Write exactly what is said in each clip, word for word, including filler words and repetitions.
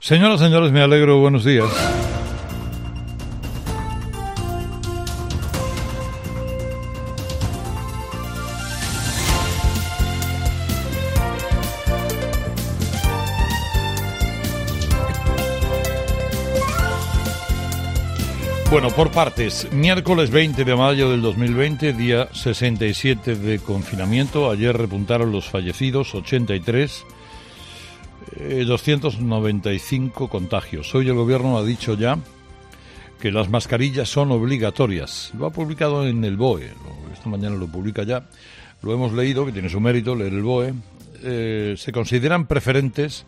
Señoras, señores, me alegro, buenos días. Bueno, por partes. Miércoles veinte de mayo del dos mil veinte, día sesenta y siete de confinamiento. Ayer repuntaron los fallecidos, ochenta y tres. Eh, doscientos noventa y cinco contagios. Hoy el gobierno ha dicho ya que las mascarillas son obligatorias. Lo ha publicado en el B O E. Esta mañana lo publica ya. Lo hemos leído, que tiene su mérito leer el B O E. Eh, se consideran preferentes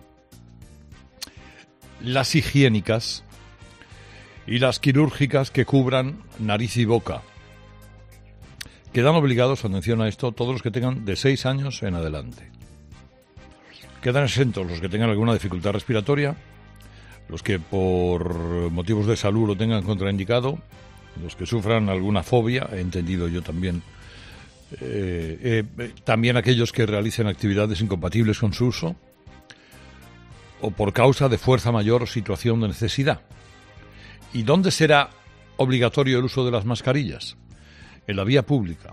las higiénicas y las quirúrgicas que cubran nariz y boca. Quedan obligados, atención a esto, todos los que tengan de seis años en adelante. Quedan exentos los que tengan alguna dificultad respiratoria, los que por motivos de salud lo tengan contraindicado, los que sufran alguna fobia, he entendido yo también, eh, eh, también aquellos que realicen actividades incompatibles con su uso, o por causa de fuerza mayor o situación de necesidad. ¿Y dónde será obligatorio el uso de las mascarillas? En la vía pública,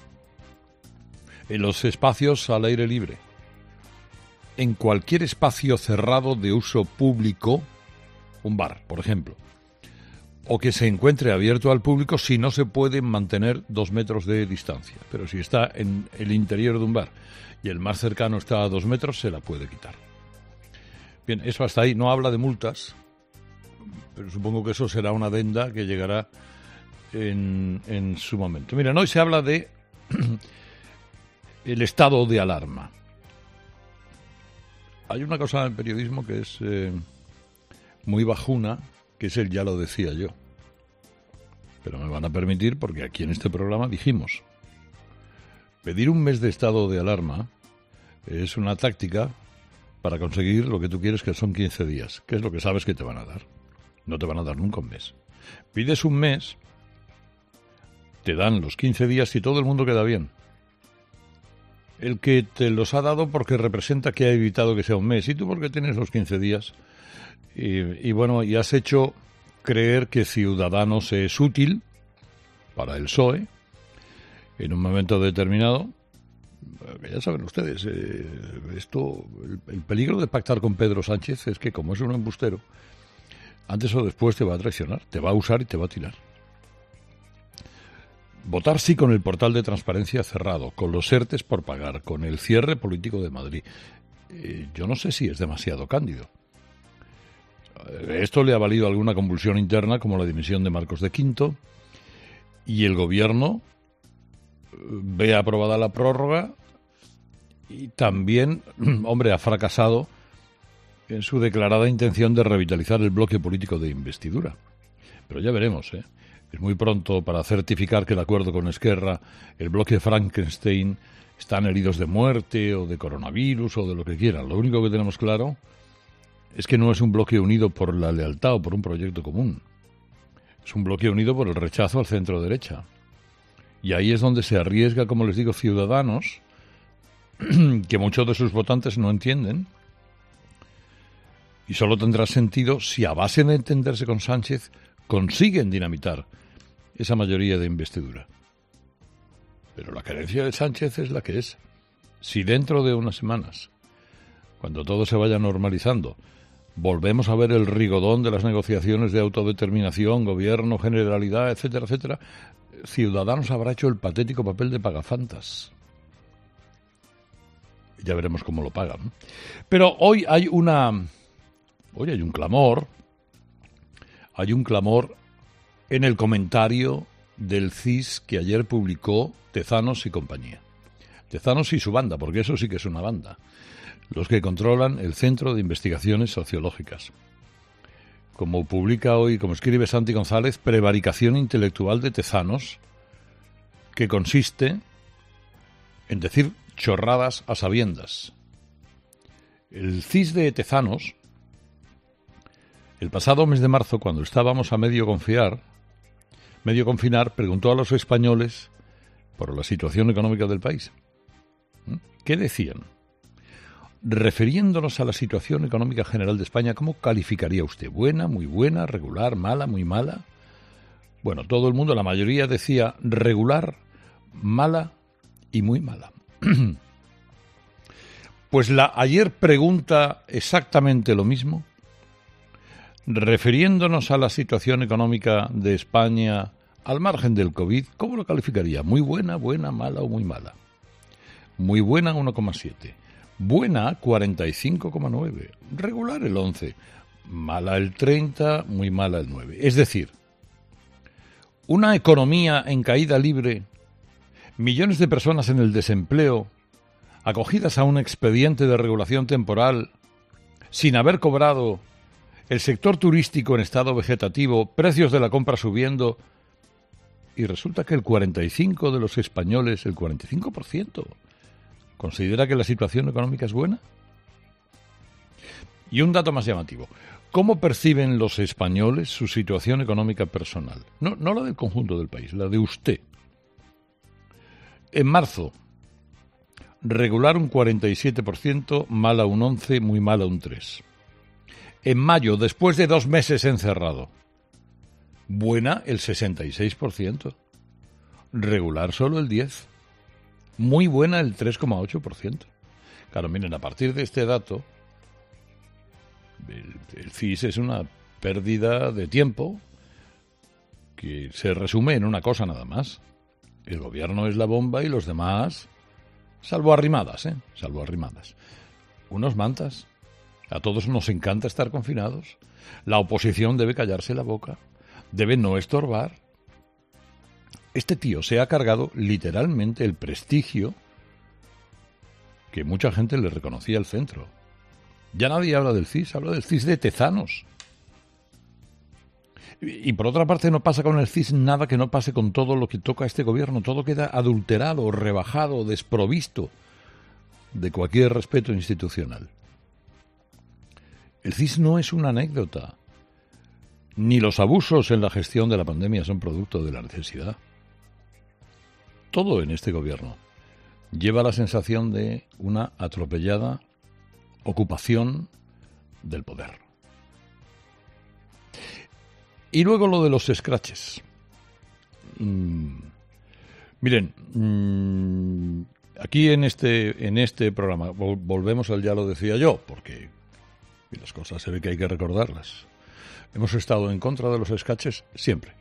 en los espacios al aire libre, en cualquier espacio cerrado de uso público, un bar, por ejemplo, o que se encuentre abierto al público si no se pueden mantener dos metros de distancia. Pero si está en el interior de un bar y el más cercano está a dos metros, se la puede quitar. Bien, eso hasta ahí. No habla de multas, pero supongo que eso será una adenda que llegará en, en su momento. Miren, hoy se habla de el estado de alarma. Hay una cosa en el periodismo que es eh, muy bajuna, que es el ya lo decía yo. Pero me van a permitir porque aquí en este programa dijimos, pedir un mes de estado de alarma es una táctica para conseguir lo que tú quieres, que son quince días, que es lo que sabes que te van a dar. No te van a dar nunca un mes. Pides un mes, te dan los quince días y todo el mundo queda bien. El que te los ha dado porque representa que ha evitado que sea un mes, y tú porque tienes los quince días. Y, y bueno, y has hecho creer que Ciudadanos es útil para el P S O E en un momento determinado. Ya saben ustedes, eh, esto, el, el peligro de pactar con Pedro Sánchez es que, como es un embustero, antes o después te va a traicionar, te va a usar y te va a tirar. Votar sí con el portal de transparencia cerrado, con los ERTES por pagar, con el cierre político de Madrid. Eh, yo no sé si es demasiado cándido. Esto le ha valido alguna convulsión interna, como la dimisión de Marcos de Quinto, y el gobierno ve aprobada la prórroga y también, hombre, ha fracasado en su declarada intención de revitalizar el bloque político de investidura. Pero ya veremos, ¿eh? Es muy pronto para certificar que el acuerdo con Esquerra, el bloque Frankenstein, están heridos de muerte o de coronavirus o de lo que quieran. Lo único que tenemos claro es que no es un bloque unido por la lealtad o por un proyecto común. Es un bloque unido por el rechazo al centro-derecha. Y ahí es donde se arriesga, como les digo, Ciudadanos, que muchos de sus votantes no entienden. Y solo tendrá sentido si, a base de entenderse con Sánchez, consiguen dinamitar esa mayoría de investidura. Pero la carencia de Sánchez es la que es. Si dentro de unas semanas, cuando todo se vaya normalizando, volvemos a ver el rigodón de las negociaciones de autodeterminación, gobierno, generalidad, etcétera, etcétera, Ciudadanos habrá hecho el patético papel de pagafantas. Ya veremos cómo lo pagan. Pero hoy hay una... Hoy hay un clamor... Hay un clamor en el comentario del C I S que ayer publicó Tezanos y compañía. Tezanos y su banda, porque eso sí que es una banda. Los que controlan el Centro de Investigaciones Sociológicas. Como publica hoy, como escribe Santi González, prevaricación intelectual de Tezanos, que consiste en decir chorradas a sabiendas. El C I S de Tezanos, el pasado mes de marzo, cuando estábamos a medio confiar, medio confinar, preguntó a los españoles por la situación económica del país. ¿Qué decían? refiriéndonos a la situación económica general de España, ¿cómo calificaría usted? ¿Buena, muy buena, regular, mala, muy mala? Bueno, todo el mundo, la mayoría decía regular, mala y muy mala. Pues la ayer pregunta exactamente lo mismo, refiriéndonos a la situación económica de España al margen del COVID, ¿cómo lo calificaría? ¿Muy buena, buena, mala o muy mala? Muy buena, uno coma siete. Buena, cuarenta y cinco coma nueve. Regular, el once. Mala, el treinta. Muy mala, el nueve. Es decir, una economía en caída libre, millones de personas en el desempleo, acogidas a un expediente de regulación temporal, sin haber cobrado, el sector turístico en estado vegetativo, precios de la compra subiendo, y resulta que el cuarenta y cinco por ciento de los españoles, el cuarenta y cinco por ciento, considera que la situación económica es buena. Y un dato más llamativo, ¿cómo perciben los españoles su situación económica personal? No, no la del conjunto del país, la de usted. En marzo, regular un cuarenta y siete por ciento, mala un once por ciento, muy mala un tres por ciento. En mayo, después de dos meses encerrado, buena el sesenta y seis por ciento, regular solo el diez por ciento, muy buena el tres coma ocho por ciento. Claro, miren, a partir de este dato, el, el C I S es una pérdida de tiempo que se resume en una cosa nada más. El gobierno es la bomba y los demás, salvo arrimadas, ¿eh? Salvo arrimadas. Unos mantas. A todos nos encanta estar confinados. La oposición debe callarse la boca. Debe no estorbar. Este tío se ha cargado literalmente el prestigio que mucha gente le reconocía al centro. Ya nadie habla del C I S, habla del C I S de Tezanos. Y, y por otra parte no pasa con el C I S nada que no pase con todo lo que toca a este gobierno. Todo queda adulterado, rebajado, desprovisto de cualquier respeto institucional. El C I S no es una anécdota. Ni los abusos en la gestión de la pandemia son producto de la necesidad. Todo en este gobierno lleva la sensación de una atropellada ocupación del poder. Y luego lo de los escraches. Mm, miren, mm, aquí en este, en este programa, vol- volvemos al ya lo decía yo, porque las cosas se ve que hay que recordarlas. Hemos estado en contra de los escraches siempre.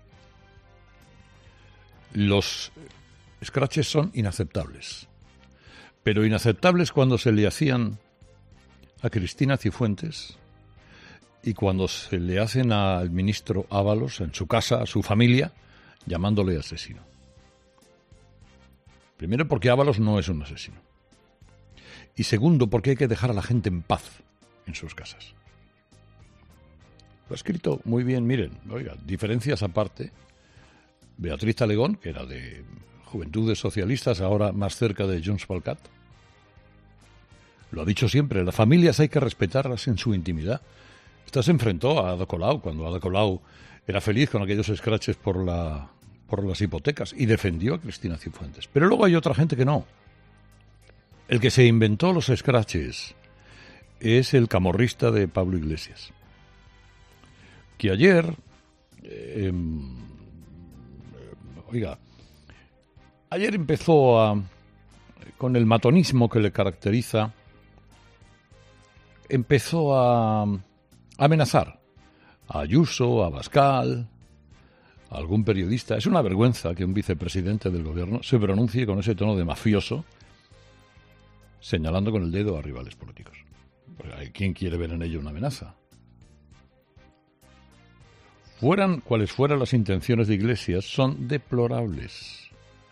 Los escraches son inaceptables, pero inaceptables cuando se le hacían a Cristina Cifuentes y cuando se le hacen al ministro Ábalos en su casa, a su familia, llamándole asesino. Primero, porque Ábalos no es un asesino. Y segundo, porque hay que dejar a la gente en paz en sus casas. Lo ha escrito muy bien, miren, oiga, diferencias aparte, Beatriz Talegón, que era de Juventudes Socialistas, ahora más cerca de Junts pel Cat. Lo ha dicho siempre, las familias hay que respetarlas en su intimidad. Esta se enfrentó a Ada Colau, cuando Ada Colau era feliz con aquellos escraches por, la, por las hipotecas, y defendió a Cristina Cifuentes. Pero luego hay otra gente que no. El que se inventó los escraches es el camorrista de Pablo Iglesias, que ayer, eh, oiga, ayer empezó a, con el matonismo que le caracteriza, empezó a, a amenazar a Ayuso, a Abascal, a algún periodista. Es una vergüenza que un vicepresidente del gobierno se pronuncie con ese tono de mafioso, señalando con el dedo a rivales políticos. ¿Quién quiere ver en ello una amenaza? Fueran cuales fueran las intenciones de Iglesias, son deplorables.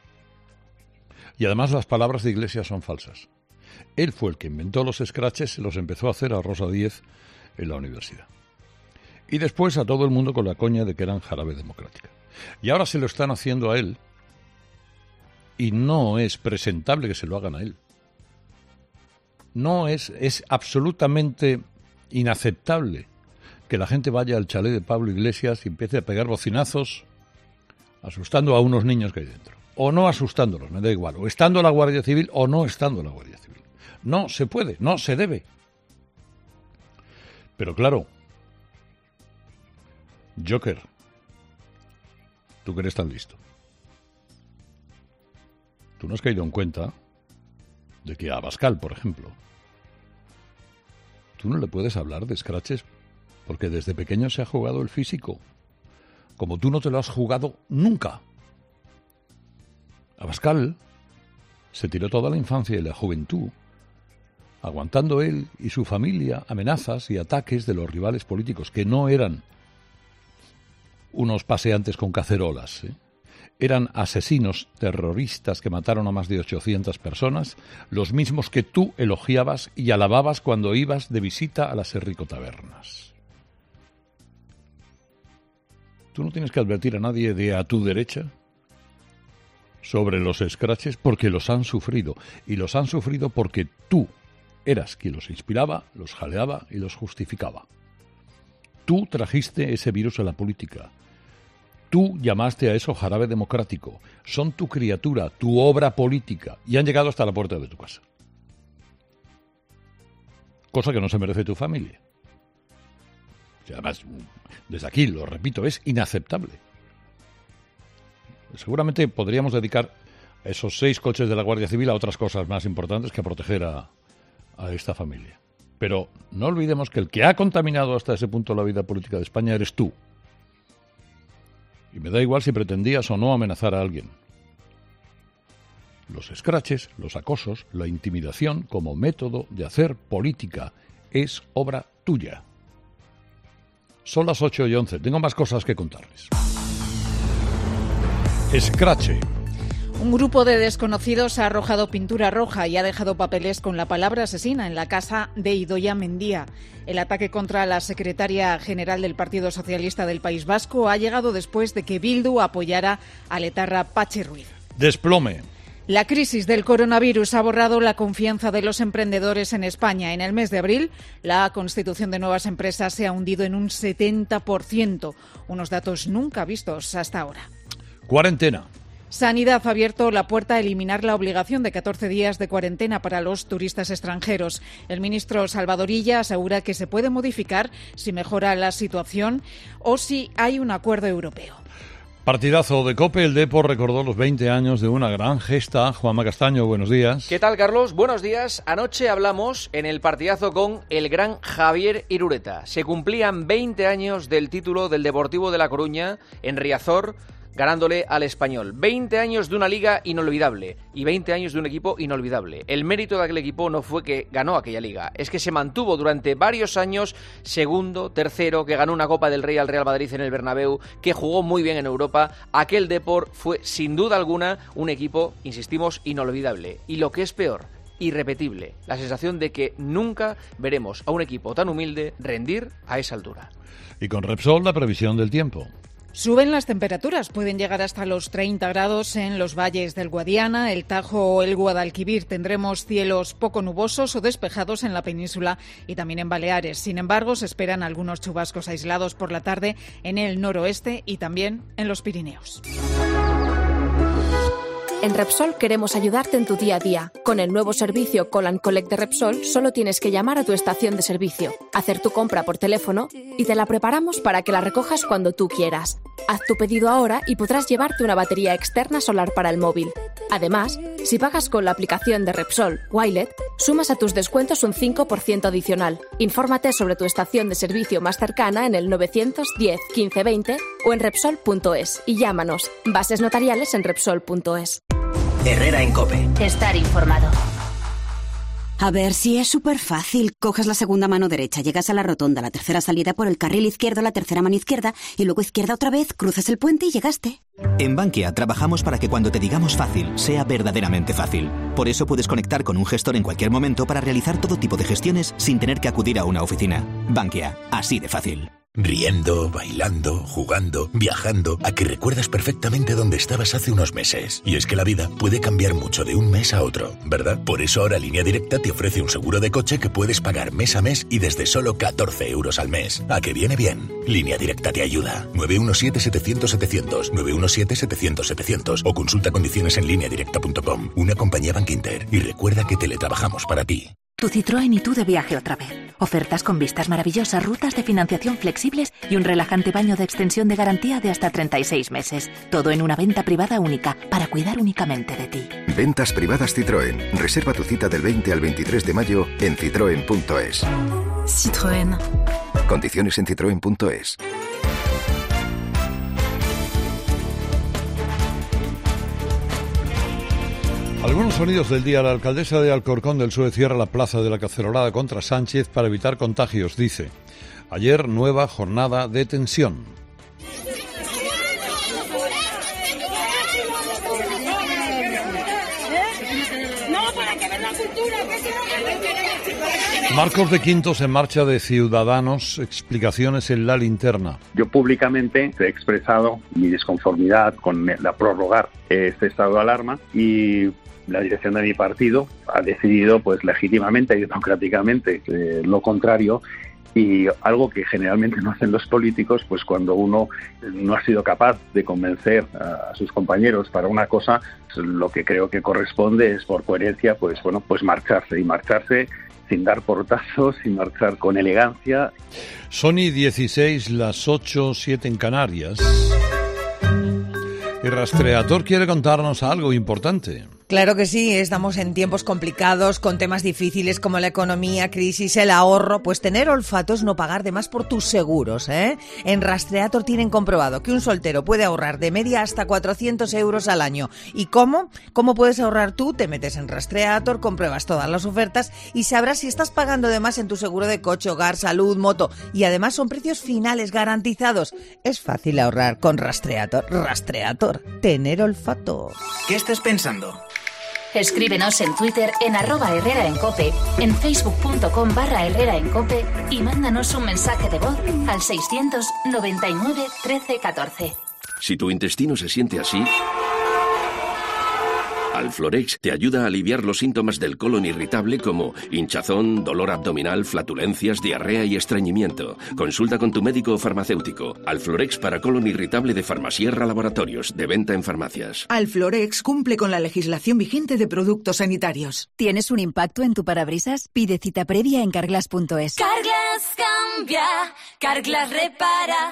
Y además las palabras de Iglesias son falsas. Él fue el que inventó los escraches, se los empezó a hacer a Rosa Díez en la universidad. Y después a todo el mundo con la coña de que eran jarabe democrática. Y ahora se lo están haciendo a él. Y no es presentable que se lo hagan a él. No es, es absolutamente inaceptable que la gente vaya al chalet de Pablo Iglesias y empiece a pegar bocinazos asustando a unos niños que hay dentro. O no asustándolos, me da igual. O estando la Guardia Civil o no estando la Guardia Civil. No se puede, no se debe. Pero claro, Joker, tú que eres tan listo, tú no has caído en cuenta de que a Abascal, por ejemplo, tú no le puedes hablar de scratches porque desde pequeño se ha jugado el físico, como tú no te lo has jugado nunca. Abascal se tiró toda la infancia y la juventud aguantando él y su familia amenazas y ataques de los rivales políticos, que no eran unos paseantes con cacerolas, ¿eh? Eran asesinos terroristas que mataron a más de ochocientas personas, los mismos que tú elogiabas y alababas cuando ibas de visita a las Herricotabernas. Tú no tienes que advertir a nadie de a tu derecha sobre los scratches porque los han sufrido, y los han sufrido porque tú eras quien los inspiraba, los jaleaba y los justificaba. Tú trajiste ese virus a la política. Tú llamaste a eso jarabe democrático. Son tu criatura, tu obra política, y han llegado hasta la puerta de tu casa. Cosa que no se merece tu familia. Y además, desde aquí, lo repito, es inaceptable. Seguramente podríamos dedicar esos seis coches de la Guardia Civil a otras cosas más importantes que a proteger a, a esta familia. Pero no olvidemos que el que ha contaminado hasta ese punto la vida política de España eres tú. Y me da igual si pretendías o no amenazar a alguien. Los scratches, los acosos, la intimidación como método de hacer política es obra tuya. Son las ocho y once. Tengo más cosas que contarles. Scratche. Un grupo de desconocidos ha arrojado pintura roja y ha dejado papeles con la palabra asesina en la casa de Idoia Mendia. El ataque contra la secretaria general del Partido Socialista del País Vasco ha llegado después de que Bildu apoyara al etarra Patxi Ruiz. Desplome. La crisis del coronavirus ha borrado la confianza de los emprendedores en España. En el mes de abril, la constitución de nuevas empresas se ha hundido en un setenta por ciento, unos datos nunca vistos hasta ahora. Cuarentena. Sanidad ha abierto la puerta a eliminar la obligación de catorce días de cuarentena para los turistas extranjeros. El ministro Salvador Illa asegura que se puede modificar si mejora la situación o si hay un acuerdo europeo. Partidazo de COPE, el Depor recordó los veinte años de una gran gesta. Juanma Castaño, buenos días. ¿Qué tal, Carlos? Buenos días. Anoche hablamos en el partidazo con el gran Javier Irureta. Se cumplían veinte años del título del Deportivo de La Coruña en Riazor, ganándole al Español. veinte años de una liga inolvidable y veinte años de un equipo inolvidable. El mérito de aquel equipo no fue que ganó aquella liga, es que se mantuvo durante varios años segundo, tercero, que ganó una Copa del Rey al Real Madrid en el Bernabéu, que jugó muy bien en Europa. Aquel Depor fue sin duda alguna un equipo, insistimos, inolvidable. Y lo que es peor, irrepetible, la sensación de que nunca veremos a un equipo tan humilde rendir a esa altura. Y con Repsol, la previsión del tiempo. Suben las temperaturas, pueden llegar hasta los treinta grados en los valles del Guadiana, el Tajo o el Guadalquivir. Tendremos cielos poco nubosos o despejados en la península y también en Baleares. Sin embargo, se esperan algunos chubascos aislados por la tarde en el noroeste y también en los Pirineos. En Repsol queremos ayudarte en tu día a día. Con el nuevo servicio Call and Collect de Repsol, solo tienes que llamar a tu estación de servicio, hacer tu compra por teléfono y te la preparamos para que la recojas cuando tú quieras. Haz tu pedido ahora y podrás llevarte una batería externa solar para el móvil. Además, si pagas con la aplicación de Repsol Wilet, sumas a tus descuentos un cinco por ciento adicional. Infórmate sobre tu estación de servicio más cercana en el novecientos diez quince veinte o en Repsol punto es y llámanos. Bases notariales en Repsol punto es. Herrera en COPE. Estar informado. A ver, si es súper fácil. Coges la segunda mano derecha, llegas a la rotonda, la tercera salida por el carril izquierdo, la tercera mano izquierda y luego izquierda otra vez, cruzas el puente y llegaste. En Bankia trabajamos para que cuando te digamos fácil, sea verdaderamente fácil. Por eso puedes conectar con un gestor en cualquier momento para realizar todo tipo de gestiones sin tener que acudir a una oficina. Bankia, así de fácil. Riendo, bailando, jugando, viajando, a que recuerdas perfectamente dónde estabas hace unos meses. Y es que la vida puede cambiar mucho de un mes a otro, ¿verdad? Por eso ahora Línea Directa te ofrece un seguro de coche que puedes pagar mes a mes y desde solo catorce euros al mes. ¿A que viene bien? Línea Directa te ayuda. nueve uno siete, setecientos, setecientos, nueve uno siete, setecientos, setecientos o consulta condiciones en línea directa punto com. Una compañía Bankinter. Y recuerda que teletrabajamos para ti. Tu Citroën y tú de viaje otra vez. Ofertas con vistas maravillosas, rutas de financiación flexibles y un relajante baño de extensión de garantía de hasta treinta y seis meses. Todo en una venta privada única, para cuidar únicamente de ti. Ventas privadas Citroën. Reserva tu cita del veinte al veintitrés de mayo en citroen punto es. Citroën. Condiciones en citroen punto es. Algunos sonidos del día. La alcaldesa de Alcorcón del Sue cierra la plaza de la Cacerolada contra Sánchez para evitar contagios, dice. Ayer, nueva jornada de tensión. Marcos de Quintos en marcha de Ciudadanos, explicaciones en la linterna. Yo públicamente he expresado mi disconformidad con la prorrogar este estado de alarma y la dirección de mi partido ha decidido, pues legítimamente y democráticamente, eh, lo contrario. Y algo que generalmente no hacen los políticos, pues cuando uno no ha sido capaz de convencer a sus compañeros para una cosa, lo que creo que corresponde es, por coherencia, pues bueno, pues marcharse y marcharse sin dar portazos, sin marchar con elegancia. Sony dieciséis, las ocho, siete en Canarias. El Rastreator quiere contarnos algo importante. Claro que sí, estamos en tiempos complicados, con temas difíciles como la economía, crisis, el ahorro. Pues tener olfato es no pagar de más por tus seguros, ¿eh? En Rastreator tienen comprobado que un soltero puede ahorrar de media hasta cuatrocientos euros al año. ¿Y cómo? ¿Cómo puedes ahorrar tú? Te metes en Rastreator, compruebas todas las ofertas y sabrás si estás pagando de más en tu seguro de coche, hogar, salud, moto. Y además son precios finales garantizados. Es fácil ahorrar con Rastreator. Rastreator, tener olfato. ¿Qué estás pensando? Escríbenos en Twitter en arroba Herrera en Cope, en facebook.com barra Herrera en Cope y mándanos un mensaje de voz al seiscientos noventa y nueve trece catorce. Si tu intestino se siente así, Alflorex te ayuda a aliviar los síntomas del colon irritable como hinchazón, dolor abdominal, flatulencias, diarrea y estreñimiento. Consulta con tu médico o farmacéutico. Alflorex para colon irritable de Farmasierra Laboratorios, de venta en farmacias. Alflorex cumple con la legislación vigente de productos sanitarios. ¿Tienes un impacto en tu parabrisas? Pide cita previa en carglass punto es. Carglass cambia, Carglass repara.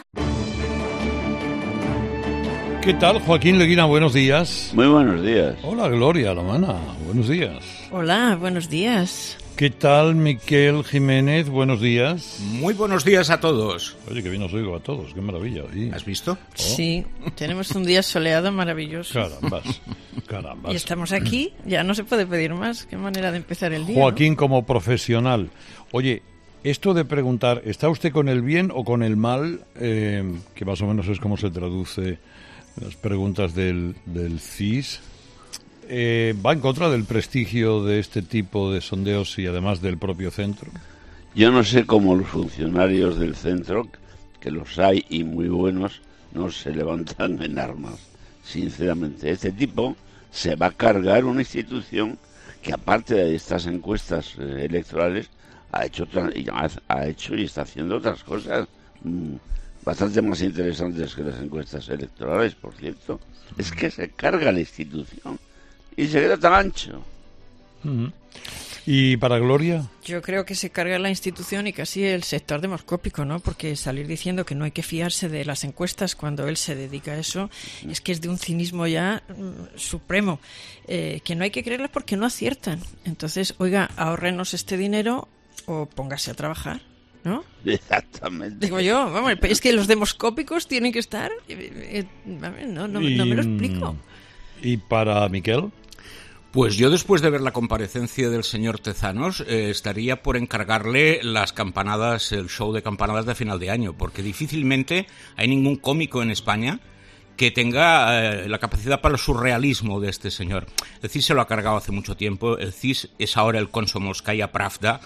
¿Qué tal, Joaquín Leguina? Buenos días. Muy buenos días. Hola, Gloria Alamana. Buenos días. Hola, buenos días. ¿Qué tal, Miquel Jiménez? Buenos días. Muy buenos días a todos. Oye, que bien os oigo a todos. Qué maravilla. ¿Sí? ¿Has visto? Oh. Sí, tenemos un día soleado maravilloso. Carambas, carambas. Y estamos aquí, ya no se puede pedir más. Qué manera de empezar el día. Joaquín, ¿no? Como profesional. Oye, esto de preguntar, ¿está usted con el bien o con el mal? Eh, que más o menos es como se traduce las preguntas del, del C I S, eh, ¿va en contra del prestigio de este tipo de sondeos y además del propio centro? Yo no sé cómo los funcionarios del centro, que los hay y muy buenos, no se levantan en armas. Sinceramente, este tipo se va a cargar una institución que, aparte de estas encuestas eh, electorales, ha hecho, ha, ha hecho y está haciendo otras cosas mmm, bastante más interesantes que las encuestas electorales, por cierto. Es que se carga la institución y se queda tan ancho. Uh-huh. ¿Y para Gloria? Yo creo que se carga la institución y casi el sector demoscópico, ¿no? Porque salir diciendo que no hay que fiarse de las encuestas cuando él se dedica a eso, es que es de un cinismo ya mm, supremo. Eh, que no hay que creerlas porque no aciertan. Entonces, oiga, ahórrenos este dinero o póngase a trabajar, ¿no? Exactamente. Digo yo, vamos, es que los demoscópicos tienen que estar... Eh, eh, no, no, y, no me lo explico. ¿Y para Miquel? Pues yo, después de ver la comparecencia del señor Tezanos, eh, estaría por encargarle las campanadas, el show de campanadas de final de año, porque difícilmente hay ningún cómico en España que tenga eh, la capacidad para el surrealismo de este señor. El C I S se lo ha cargado hace mucho tiempo, el C I S es ahora el Komsomolskaya Pravda,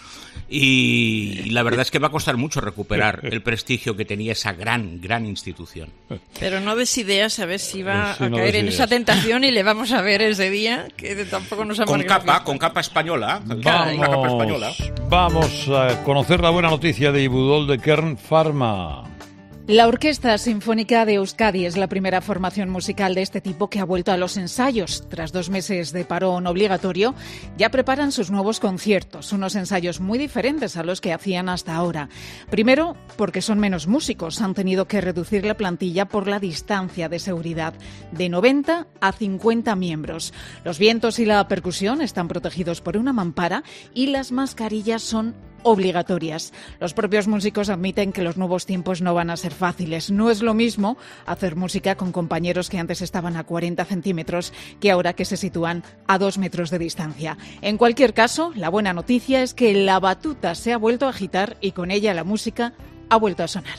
y, y la verdad es que va a costar mucho recuperar el prestigio que tenía esa gran, gran institución. Pero no des ideas a ver si va Sí, a no caer des en ideas. esa tentación y le vamos a ver ese día, que tampoco nos ha Con marcado. capa, con capa española, con capa española. Vamos, vamos a conocer la buena noticia de Ibudol de Kern Pharma. La Orquesta Sinfónica de Euskadi es la primera formación musical de este tipo que ha vuelto a los ensayos. Tras dos meses de parón obligatorio, ya preparan sus nuevos conciertos, unos ensayos muy diferentes a los que hacían hasta ahora. Primero, porque son menos músicos, han tenido que reducir la plantilla por la distancia de seguridad, de noventa a cincuenta miembros. Los vientos y la percusión están protegidos por una mampara y las mascarillas son obligatorias. Los propios músicos admiten que los nuevos tiempos no van a ser fáciles. No es lo mismo hacer música con compañeros que antes estaban a cuarenta centímetros que ahora que se sitúan a dos metros de distancia. En cualquier caso, la buena noticia es que la batuta se ha vuelto a agitar y con ella la música ha vuelto a sonar.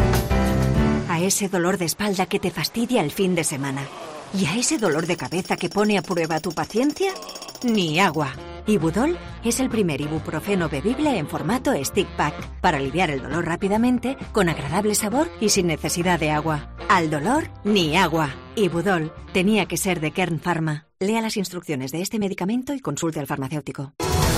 A ese dolor de espalda que te fastidia el fin de semana. ¿Y a ese dolor de cabeza que pone a prueba tu paciencia? Ni agua. Ibudol es el primer ibuprofeno bebible en formato stick pack para aliviar el dolor rápidamente, con agradable sabor y sin necesidad de agua. Al dolor, ni agua. Ibudol tenía que ser de Kern Pharma. Lea las instrucciones de este medicamento y consulte al farmacéutico.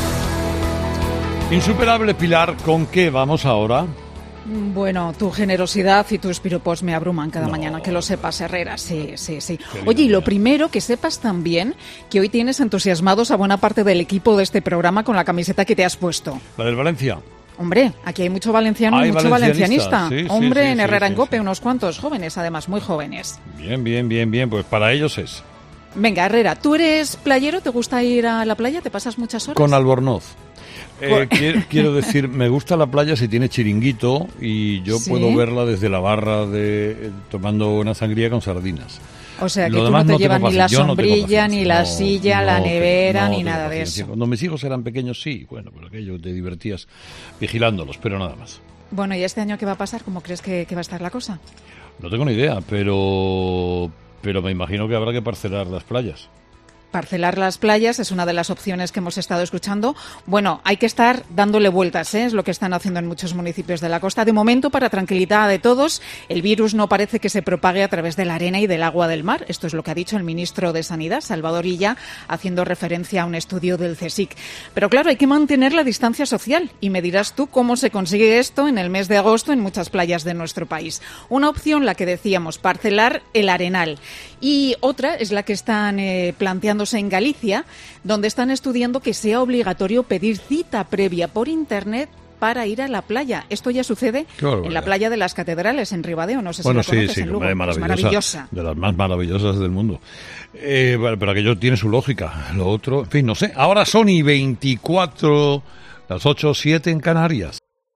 Insuperable Pilar, ¿con qué vamos ahora? Bueno, tu generosidad y tus piropos me abruman cada No. mañana, que lo sepas, Herrera, sí, sí, sí. Oye, y lo primero, que sepas también que hoy tienes entusiasmados a buena parte del equipo de este programa con la camiseta que te has puesto. La del Valencia. Hombre, aquí hay mucho valenciano Hay y mucho valencianistas, valencianista. sí, sí, Hombre, sí, en sí, Herrera sí, en Cope, unos cuantos jóvenes, además, muy jóvenes. Bien, bien, bien, bien, pues para ellos es. Venga, Herrera, ¿tú eres playero? ¿Te gusta ir a la playa? ¿Te pasas muchas horas? Con Albornoz. Eh, Por- quiero, quiero decir, me gusta la playa si tiene chiringuito y yo ¿Sí? puedo verla desde la barra de eh, tomando una sangría con sardinas. O sea, que Lo tú demás no te no tengo llevas ni la paciencia, yo no tengo sombrilla, ni paciencia, la no, silla, la no nevera, tengo- ni no nada tengo de paciencia. eso. Cuando mis hijos eran pequeños sí, bueno, pero aquello te divertías vigilándolos, pero nada más. Bueno, ¿y este año qué va a pasar? ¿Cómo crees que, que va a estar la cosa? No tengo ni idea, pero pero me imagino que habrá que parcelar las playas. Parcelar las playas es una de las opciones que hemos estado escuchando. Bueno, hay que estar dándole vueltas, ¿eh? Es lo que están haciendo en muchos municipios de la costa. De momento, para tranquilidad de todos, el virus no parece que se propague a través de la arena y del agua del mar. Esto es lo que ha dicho el ministro de Sanidad, Salvador Illa, haciendo referencia a un estudio del CSIC. Pero claro, hay que mantener la distancia social. Y me dirás tú cómo se consigue esto en el mes de agosto en muchas playas de nuestro país. Una opción, la que decíamos, parcelar el arenal. Y otra es la que están eh, planteando en Galicia, donde están estudiando que sea obligatorio pedir cita previa por internet para ir a la playa. Esto ya sucede Qué barbaridad. en la playa de las Catedrales, en Ribadeo. No sé Bueno, si la sí, conoces, sí, en Lugo. hombre, Es maravillosa, maravillosa. de las más maravillosas del mundo. Eh, bueno, pero aquello tiene su lógica. Lo otro, en fin, no sé. Ahora son y veinticuatro, las ocho o siete en Canarias.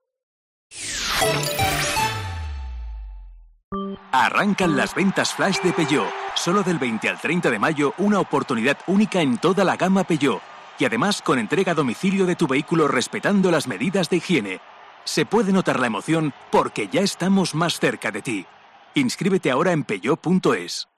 Arrancan las ventas flash de Peugeot. Solo del veinte al treinta de mayo, una oportunidad única en toda la gama Peugeot. Y además con entrega a domicilio de tu vehículo respetando las medidas de higiene. Se puede notar la emoción porque ya estamos más cerca de ti. Inscríbete ahora en peugeot punto es.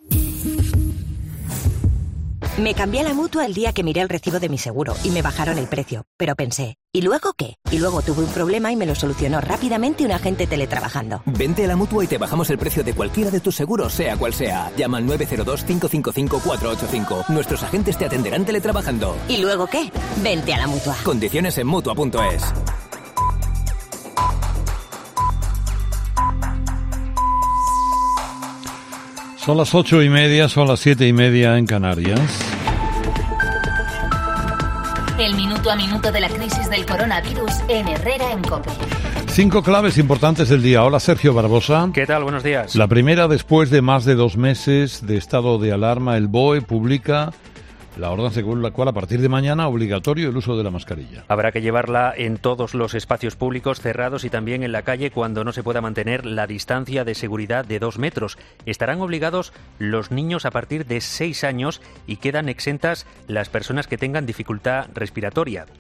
Me cambié a la Mutua el día que miré el recibo de mi seguro y me bajaron el precio. Pero pensé, ¿y luego qué? Y luego tuve un problema y me lo solucionó rápidamente un agente teletrabajando. Vente a la Mutua y te bajamos el precio de cualquiera de tus seguros, sea cual sea. Llama al nueve cero dos, cinco cinco cinco, cuatro ocho cinco. Nuestros agentes te atenderán teletrabajando. ¿Y luego qué? Vente a la Mutua. Condiciones en Mutua punto es. Son las ocho y media, son las siete y media en Canarias. El minuto a minuto de la crisis del coronavirus en Herrera en Cope. Cinco claves importantes del día. Hola, Sergio Barbosa. ¿Qué tal? Buenos días. La primera, después de más de dos meses de estado de alarma, el B O E publica la orden según la cual a partir de mañana obligatorio el uso de la mascarilla. Habrá que llevarla en todos los espacios públicos cerrados y también en la calle cuando no se pueda mantener la distancia de seguridad de dos metros. Estarán obligados los niños a partir de seis años y quedan exentas las personas que tengan dificultad respiratoria.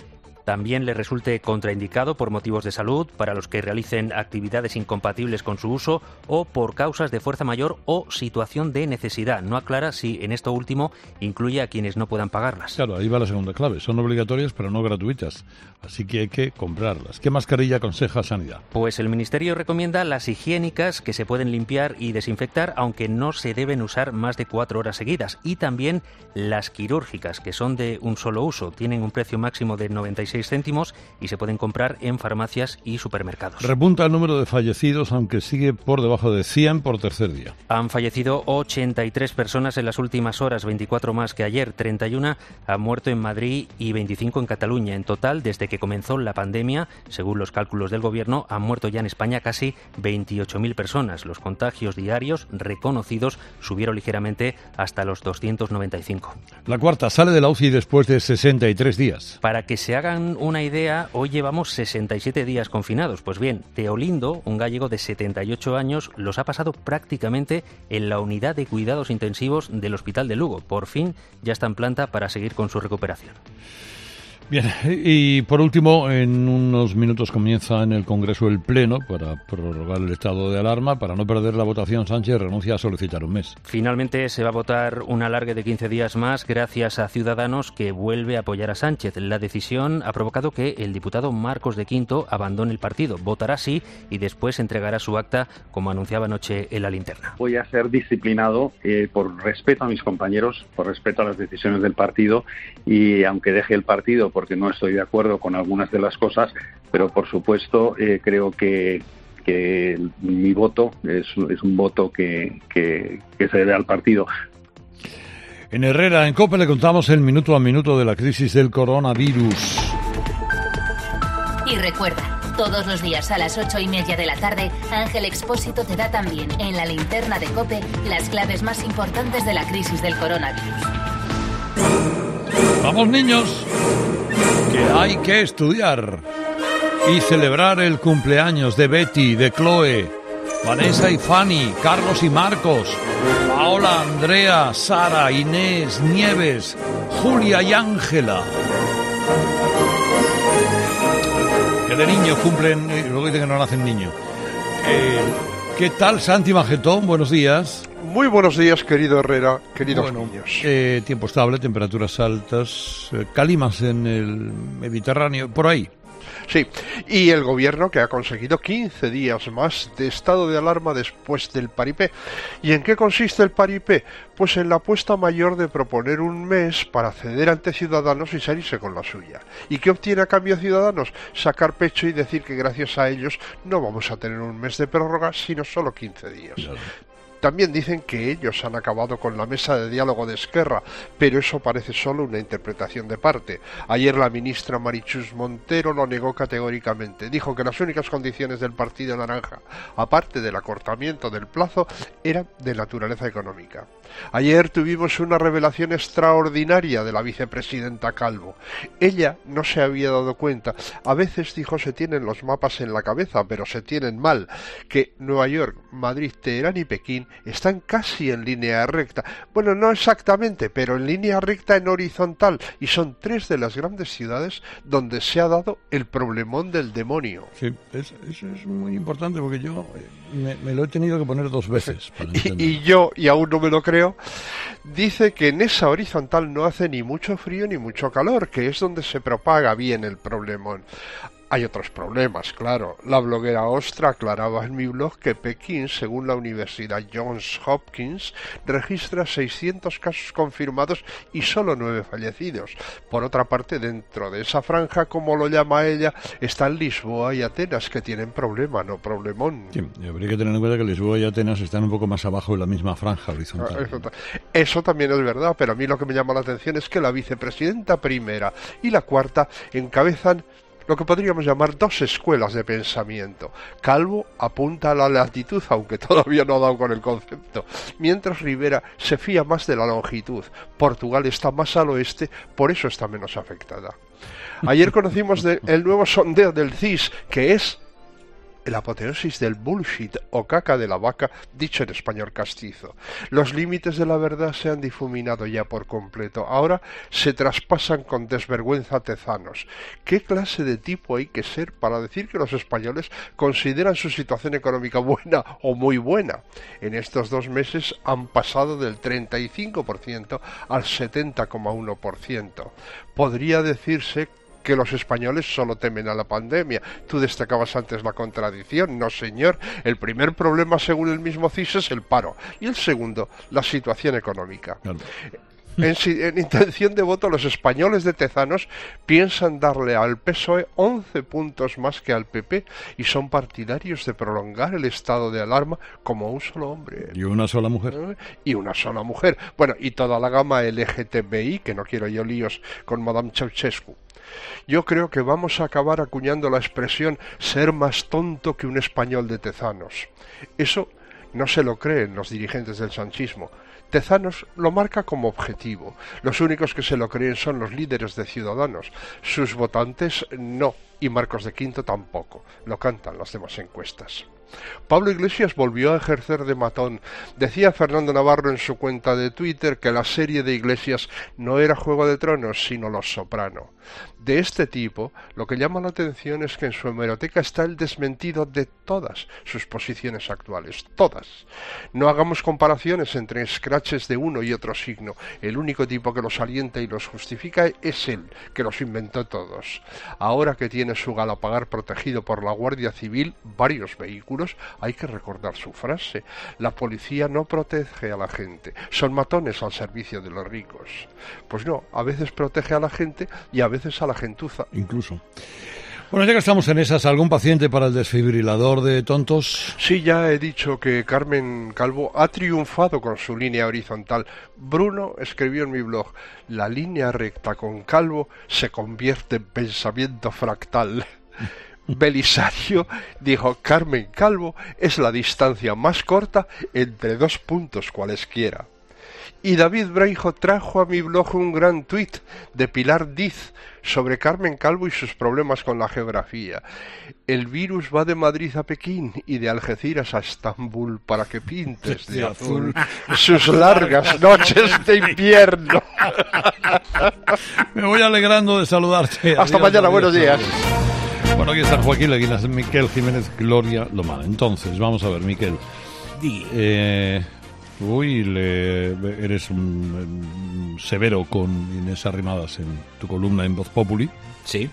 también le resulte contraindicado por motivos de salud, para los que realicen actividades incompatibles con su uso o por causas de fuerza mayor o situación de necesidad. No aclara si en esto último incluye a quienes no puedan pagarlas. Claro, ahí va la segunda clave. Son obligatorias pero no gratuitas, así que hay que comprarlas. ¿Qué mascarilla aconseja Sanidad? Pues el Ministerio recomienda las higiénicas, que se pueden limpiar y desinfectar, aunque no se deben usar más de cuatro horas seguidas, y también las quirúrgicas, que son de un solo uso. Tienen un precio máximo de noventa y seis céntimos y se pueden comprar en farmacias y supermercados. Repunta el número de fallecidos, aunque sigue por debajo de cien por tercer día. Han fallecido ochenta y tres personas en las últimas horas, veinticuatro más que ayer. treinta y uno han muerto en Madrid y veinticinco en Cataluña. En total, desde que comenzó la pandemia, según los cálculos del Gobierno, han muerto ya en España casi veintiocho mil personas. Los contagios diarios reconocidos subieron ligeramente hasta los doscientos noventa y cinco. La cuarta sale de la U C I después de sesenta y tres días. Para que se hagan una idea, hoy llevamos sesenta y siete días confinados. Pues bien, Teolindo, un gallego de setenta y ocho años, los ha pasado prácticamente en la unidad de cuidados intensivos del Hospital de Lugo. Por fin ya está en planta para seguir con su recuperación. Bien, y por último, en unos minutos comienza en el Congreso el Pleno para prorrogar el estado de alarma. Para no perder la votación, Sánchez renuncia a solicitar un mes. Finalmente se va a votar un alargue de quince días más gracias a Ciudadanos, que vuelve a apoyar a Sánchez. La decisión ha provocado que el diputado Marcos de Quinto abandone el partido. Votará sí y después entregará su acta, como anunciaba anoche en La Linterna. Voy a ser disciplinado eh, por respeto a mis compañeros, por respeto a las decisiones del partido, y aunque deje el partido porque no estoy de acuerdo con algunas de las cosas, pero por supuesto eh, creo que, que mi voto es, es un voto que, que, que se debe al partido. En Herrera, en COPE, le contamos el minuto a minuto de la crisis del coronavirus. Y recuerda, todos los días a las ocho y media de la tarde, Ángel Expósito te da también en La Linterna de COPE las claves más importantes de la crisis del coronavirus. ¡Vamos, niños! Que hay que estudiar y celebrar el cumpleaños de Betty, de Chloe, Vanessa y Fanny, Carlos y Marcos, Paola, Andrea, Sara, Inés, Nieves, Julia y Ángela. Que de niño cumplen, y luego dicen que no nacen niños. Eh, ¿Qué tal, Santi Magetón? Buenos días. Muy buenos días, querido Herrera, queridos bueno, niños. Eh, tiempo estable, temperaturas altas, eh, calimas en el Mediterráneo, por ahí. Sí, y el gobierno que ha conseguido quince días más de estado de alarma después del paripé. ¿Y en qué consiste el paripé? Pues en la apuesta mayor de proponer un mes para ceder ante Ciudadanos y salirse con la suya. ¿Y qué obtiene a cambio Ciudadanos? Sacar pecho y decir que gracias a ellos no vamos a tener un mes de prórroga, sino solo quince días. Claro. También dicen que ellos han acabado con la mesa de diálogo de Esquerra, pero eso parece solo una interpretación de parte. Ayer la ministra Marichus Montero lo negó categóricamente. Dijo que las únicas condiciones del Partido Naranja, aparte del acortamiento del plazo, eran de naturaleza económica. Ayer tuvimos una revelación extraordinaria de la vicepresidenta Calvo. Ella no se había dado cuenta. A veces, dijo, se tienen los mapas en la cabeza, pero se tienen mal. Que Nueva York, Madrid, Teherán y Pekín están casi en línea recta. Bueno, no exactamente, pero en línea recta en horizontal. Y son tres de las grandes ciudades donde se ha dado el problemón del demonio. Sí, eso es, es muy importante porque yo me, me lo he tenido que poner dos veces. Para y, y yo, y aún no me lo creo, dice que en esa horizontal no hace ni mucho frío ni mucho calor, que es donde se propaga bien el problemón. Hay otros problemas, claro. La bloguera Ostra aclaraba en mi blog que Pekín, según la Universidad Johns Hopkins, registra seiscientos casos confirmados y solo nueve fallecidos. Por otra parte, dentro de esa franja, como lo llama ella, están Lisboa y Atenas, que tienen problema, no problemón. Sí, habría que tener en cuenta que Lisboa y Atenas están un poco más abajo de la misma franja horizontal. Eso, eso también es verdad, pero a mí lo que me llama la atención es que la vicepresidenta primera y la cuarta encabezan lo que podríamos llamar dos escuelas de pensamiento. Calvo apunta a la latitud, aunque todavía no ha dado con el concepto, mientras Rivera se fía más de la longitud. Portugal está más al oeste, por eso está menos afectada. Ayer conocimos de, el nuevo sondeo del C I S, que es el apoteosis del bullshit o caca de la vaca, dicho en español castizo. Los límites de la verdad se han difuminado ya por completo. Ahora se traspasan con desvergüenza tezanos. ¿Qué clase de tipo hay que ser para decir que los españoles consideran su situación económica buena o muy buena? En estos dos meses han pasado del treinta y cinco por ciento al setenta coma uno por ciento. Podría decirse que los españoles solo temen a la pandemia. Tú destacabas antes la contradicción. No, señor. El primer problema, según el mismo C I S, es el paro. Y el segundo, la situación económica. Claro. En, en intención de voto, los españoles de Tezanos piensan darle al P S O E once puntos más que al P P y son partidarios de prolongar el estado de alarma como un solo hombre. Y una sola mujer. Y una sola mujer. Bueno, y toda la gama L G T B I, que no quiero yo líos con Madame Ceausescu. Yo creo que vamos a acabar acuñando la expresión ser más tonto que un español de Tezanos. Eso no se lo creen los dirigentes del sanchismo. Tezanos lo marca como objetivo. Los únicos que se lo creen son los líderes de Ciudadanos. Sus votantes no, y Marcos de Quinto tampoco. Lo cantan las demás encuestas. Pablo Iglesias volvió a ejercer de matón. Decía Fernando Navarro en su cuenta de Twitter que la serie de Iglesias no era Juego de Tronos, sino Los Soprano. De este tipo, lo que llama la atención es que en su hemeroteca está el desmentido de todas sus posiciones actuales, todas. No hagamos comparaciones entre scratches de uno y otro signo. El único tipo que los alienta y los justifica es él, que los inventó todos. Ahora que tiene su Galapagar protegido por la Guardia Civil, varios vehículos, hay que recordar su frase: la policía no protege a la gente, son matones al servicio de los ricos. Pues no, a veces protege a la gente y a veces a la gentuza. Incluso. Bueno, ya que estamos en esas, ¿algún paciente para el desfibrilador de tontos? Sí, ya he dicho que Carmen Calvo ha triunfado con su línea horizontal. Bruno escribió en mi blog: la línea recta con Calvo se convierte en pensamiento fractal. Belisario dijo: Carmen Calvo es la distancia más corta entre dos puntos cualesquiera. Y David Breijo trajo a mi blog un gran tuit de Pilar Diz sobre Carmen Calvo y sus problemas con la geografía. El virus va de Madrid a Pekín y de Algeciras a Estambul para que pintes de azul sus largas noches de invierno. Me voy alegrando de saludarte. Hasta adiós, mañana, adiós, buenos días. Adiós. Bueno, aquí está Joaquín Leguinas, Miquel Jiménez, Gloria Lomana. Entonces, vamos a ver, Miquel. Eh... Uy, le, eres un, un severo con Inés Arrimadas en tu columna en Voz Populi. Sí.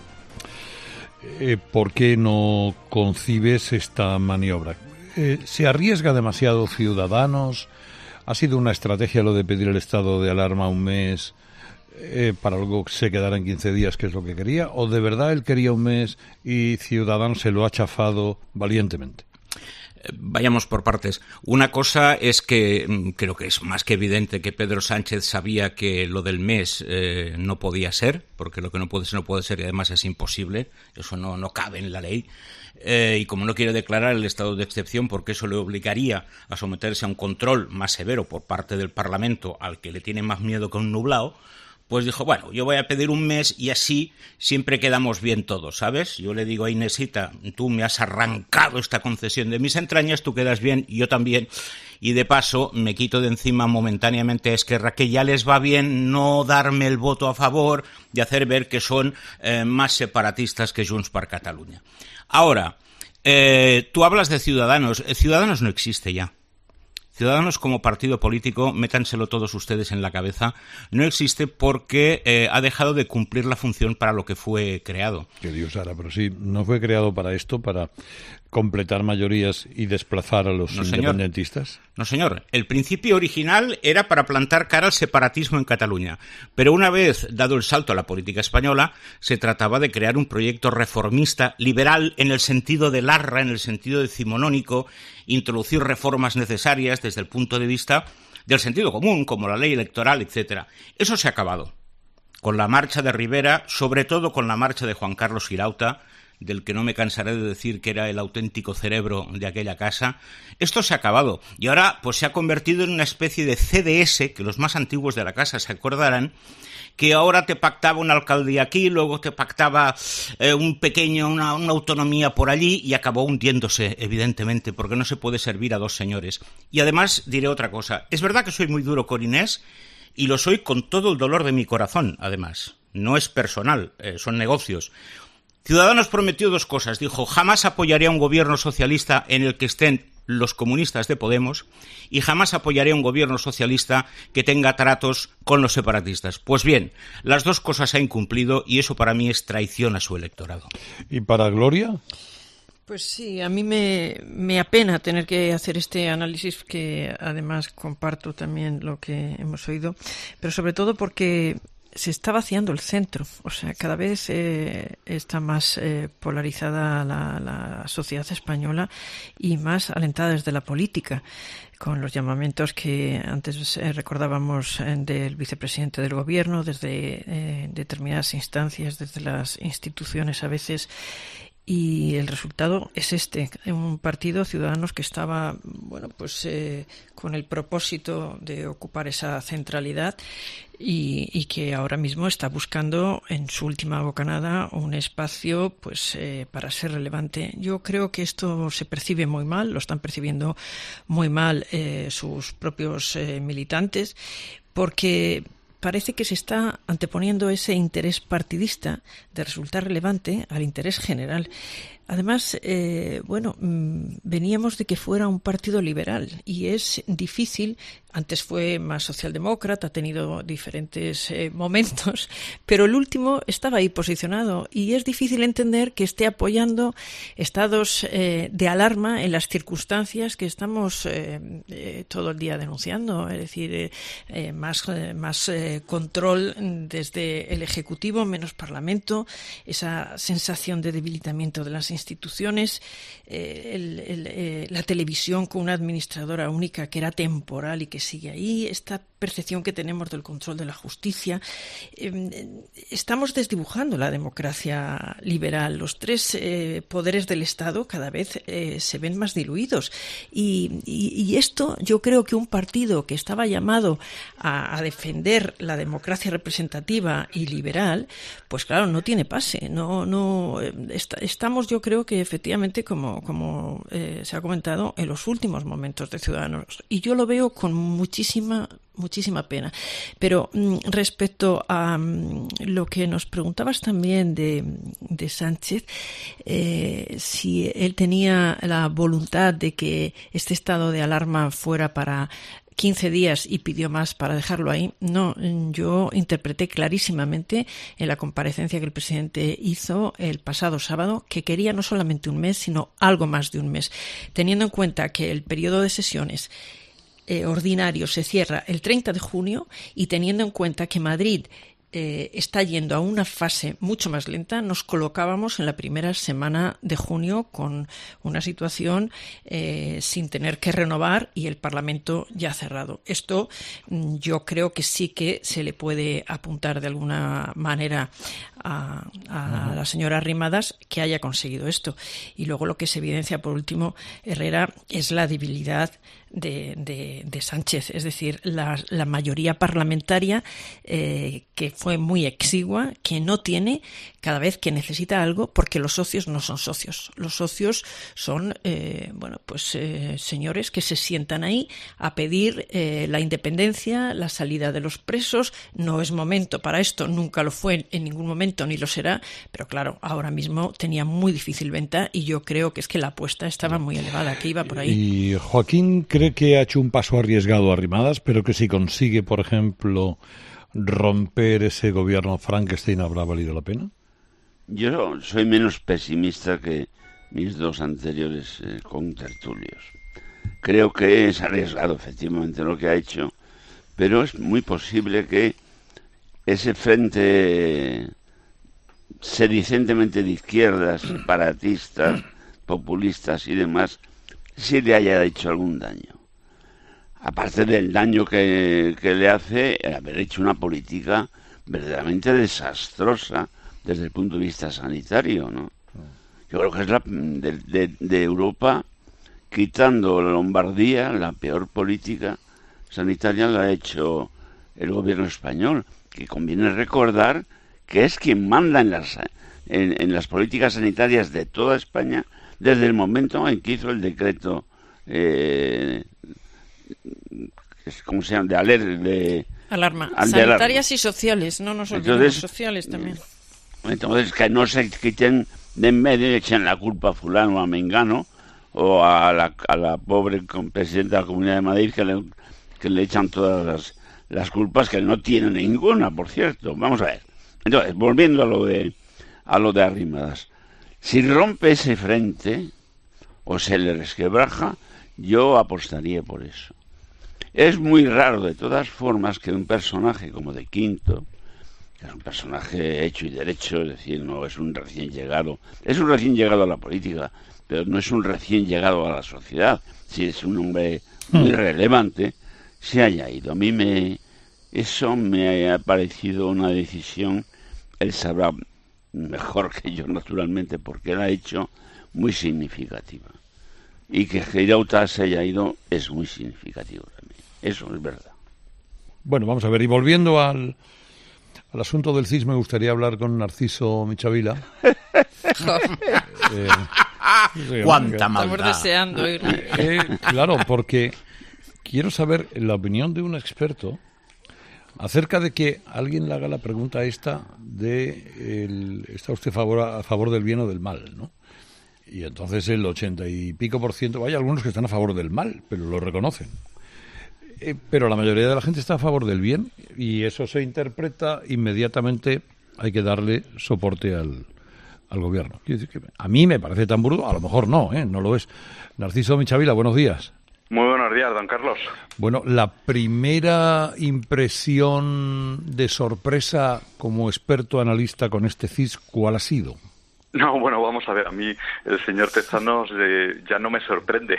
Eh, ¿Por qué no concibes esta maniobra? Eh, ¿Se arriesga demasiado Ciudadanos? ¿Ha sido una estrategia lo de pedir el estado de alarma un mes eh, para algo que se quedara en quince días, que es lo que quería? ¿O de verdad él quería un mes y Ciudadanos se lo ha chafado valientemente? Vayamos por partes. Una cosa es que creo que es más que evidente que Pedro Sánchez sabía que lo del mes eh, no podía ser, porque lo que no puede ser no puede ser y además es imposible, eso no, no cabe en la ley. Eh, y como no quiere declarar el estado de excepción porque eso le obligaría a someterse a un control más severo por parte del Parlamento al que le tiene más miedo que un nublado, pues dijo, bueno, yo voy a pedir un mes y así siempre quedamos bien todos, ¿sabes? Yo le digo a Inesita, tú me has arrancado esta concesión de mis entrañas, tú quedas bien, yo también, y de paso me quito de encima momentáneamente a Esquerra, que ya les va bien no darme el voto a favor y hacer ver que son eh, más separatistas que Junts per Catalunya. Ahora, eh, tú hablas de Ciudadanos, Ciudadanos no existe ya. Ciudadanos como partido político, métanselo todos ustedes en la cabeza, no existe porque eh, ha dejado de cumplir la función para lo que fue creado. Que Dios hará, pero sí, no fue creado para esto, para completar mayorías y desplazar a los no, independentistas. Señor. No, señor. El principio original era para plantar cara al separatismo en Cataluña, pero una vez dado el salto a la política española, se trataba de crear un proyecto reformista, liberal en el sentido de Larra, en el sentido decimonónico, introducir reformas necesarias desde el punto de vista del sentido común, como la ley electoral, etcétera. Eso se ha acabado. Con la marcha de Rivera, sobre todo con la marcha de Juan Carlos Girauta, del que no me cansaré de decir que era el auténtico cerebro de aquella casa, esto se ha acabado. Y ahora pues se ha convertido en una especie de C D S, que los más antiguos de la casa se acordarán, que ahora te pactaba una alcaldía aquí, luego te pactaba eh, un pequeño, una, una autonomía por allí, y acabó hundiéndose, evidentemente, porque no se puede servir a dos señores. Y además diré otra cosa. Es verdad que soy muy duro con Inés, y lo soy con todo el dolor de mi corazón, además. No es personal, eh, son negocios. Ciudadanos prometió dos cosas. Dijo, jamás apoyaré a un gobierno socialista en el que estén los comunistas de Podemos, y jamás apoyaré a un gobierno socialista que tenga tratos con los separatistas. Pues bien, las dos cosas ha incumplido, y eso para mí es traición a su electorado. ¿Y para Gloria? Pues sí, a mí me, me apena tener que hacer este análisis, que además comparto también lo que hemos oído, pero sobre todo porque se está vaciando el centro. O sea, cada vez eh, está más eh, polarizada la, la sociedad española y más alentada desde la política, con los llamamientos que antes eh, recordábamos eh, del vicepresidente del gobierno, desde eh, determinadas instancias, desde las instituciones a veces. Y el resultado es este, un partido, Ciudadanos, que estaba, bueno, pues eh, con el propósito de ocupar esa centralidad y, y que ahora mismo está buscando en su última bocanada un espacio, pues, eh, para ser relevante. Yo creo que esto se percibe muy mal, lo están percibiendo muy mal eh, sus propios eh, militantes, porque parece que se está anteponiendo ese interés partidista de resultar relevante al interés general. Además, eh, bueno, mmm, veníamos de que fuera un partido liberal, y es difícil. Antes fue más socialdemócrata, ha tenido diferentes eh, momentos, pero el último estaba ahí posicionado, y es difícil entender que esté apoyando estados eh, de alarma en las circunstancias que estamos eh, eh, todo el día denunciando. Es decir, eh, eh, más, eh, más eh, control desde el Ejecutivo, menos Parlamento, esa sensación de debilitamiento de las instituciones, eh, el, el, eh, la televisión con una administradora única que era temporal y que sigue ahí, esta percepción que tenemos del control de la justicia. Eh, estamos desdibujando la democracia liberal. Los tres eh, poderes del Estado cada vez eh, se ven más diluidos. Y, y, y esto, yo creo que un partido que estaba llamado a, a defender la democracia representativa y liberal, pues claro, no tiene pase. No, no est- estamos, yo creo que efectivamente, como, como eh, se ha comentado, en los últimos momentos de Ciudadanos. Y yo lo veo con muchísima muchísima pena. Pero mm, respecto a mm, lo que nos preguntabas también de, de Sánchez, eh, si él tenía la voluntad de que este estado de alarma fuera para quince días y pidió más para dejarlo ahí. No, yo interpreté clarísimamente en la comparecencia que el presidente hizo el pasado sábado que quería no solamente un mes, sino algo más de un mes, teniendo en cuenta que el periodo de sesiones Eh, ordinario se cierra el treinta de junio, y teniendo en cuenta que Madrid eh, está yendo a una fase mucho más lenta, nos colocábamos en la primera semana de junio con una situación eh, sin tener que renovar y el Parlamento ya cerrado. Esto mm, yo creo que sí que se le puede apuntar de alguna manera a, a la señora Arrimadas que haya conseguido esto. Y luego lo que se evidencia, por último, Herrera, es la debilidad De, de, de Sánchez, es decir, la, la mayoría parlamentaria eh, que fue muy exigua, que no tiene cada vez que necesita algo, porque los socios no son socios. Los socios son, eh, bueno, pues eh, señores que se sientan ahí a pedir eh, la independencia, la salida de los presos. No es momento para esto, nunca lo fue en ningún momento, ni lo será, pero claro, ahora mismo tenía muy difícil venta, y yo creo que es que la apuesta estaba muy elevada, que iba por ahí. Y Joaquín cree que ha hecho un paso arriesgado a Arrimadas, pero que si consigue, por ejemplo, romper ese gobierno Frankenstein, ¿habrá valido la pena? Yo soy menos pesimista que mis dos anteriores eh, contertulios. Creo que es arriesgado efectivamente lo que ha hecho, pero es muy posible que ese frente sedicentemente de izquierdas, separatistas, populistas y demás, sí le haya hecho algún daño. Aparte del daño que, que le hace el haber hecho una política verdaderamente desastrosa desde el punto de vista sanitario, ¿no? Yo creo que es la de, de, de Europa, quitando la Lombardía, la peor política sanitaria la ha hecho el gobierno español, que conviene recordar que es quien manda en las, en, en las políticas sanitarias de toda España desde el momento en que hizo el decreto, eh, ¿cómo se llama?, de alerta, de alarma, de sanitarias alarma. Y sociales, no nos olvidemos, entonces, sociales también. Entonces, que no se quiten de en medio y echen la culpa a fulano o a mengano, o a la, a la pobre presidenta de la Comunidad de Madrid, que le, que le echan todas las, las culpas, que no tiene ninguna, por cierto. Vamos a ver. Entonces, volviendo a lo de a lo de Arrimadas, si rompe ese frente o se le resquebraja, yo apostaría por eso. Es muy raro, de todas formas, que un personaje como de Quinto, que es un personaje hecho y derecho, es decir, no es un recién llegado, es un recién llegado a la política, pero no es un recién llegado a la sociedad, si es un hombre muy relevante, se haya ido. A mí me eso me ha parecido una decisión, él sabrá mejor que yo, naturalmente, porque él ha hecho, muy significativa. Y que Girauta se haya ido es muy significativo también. Eso es verdad. Bueno, vamos a ver, y volviendo al, al asunto del C I S, me gustaría hablar con Narciso Michavila. eh, sí, ¡Cuánta maldad! Estamos deseando ir. Eh, claro, porque quiero saber la opinión de un experto acerca de que alguien le haga la pregunta esta de el, ¿está usted favor, a favor del bien o del mal?, ¿no? Y entonces el ochenta y pico por ciento, hay algunos que están a favor del mal, pero lo reconocen. Eh, pero la mayoría de la gente está a favor del bien, y eso se interpreta inmediatamente, hay que darle soporte al, al gobierno. Quiero decir que a mí me parece tan burdo, a lo mejor no, ¿eh? No lo es. Narciso Michavila, buenos días. Muy buenos días, don Carlos. Bueno, la primera impresión de sorpresa como experto analista con este C I S, ¿cuál ha sido? No, bueno, vamos a ver, a mí el señor Tezanos eh, ya no me sorprende.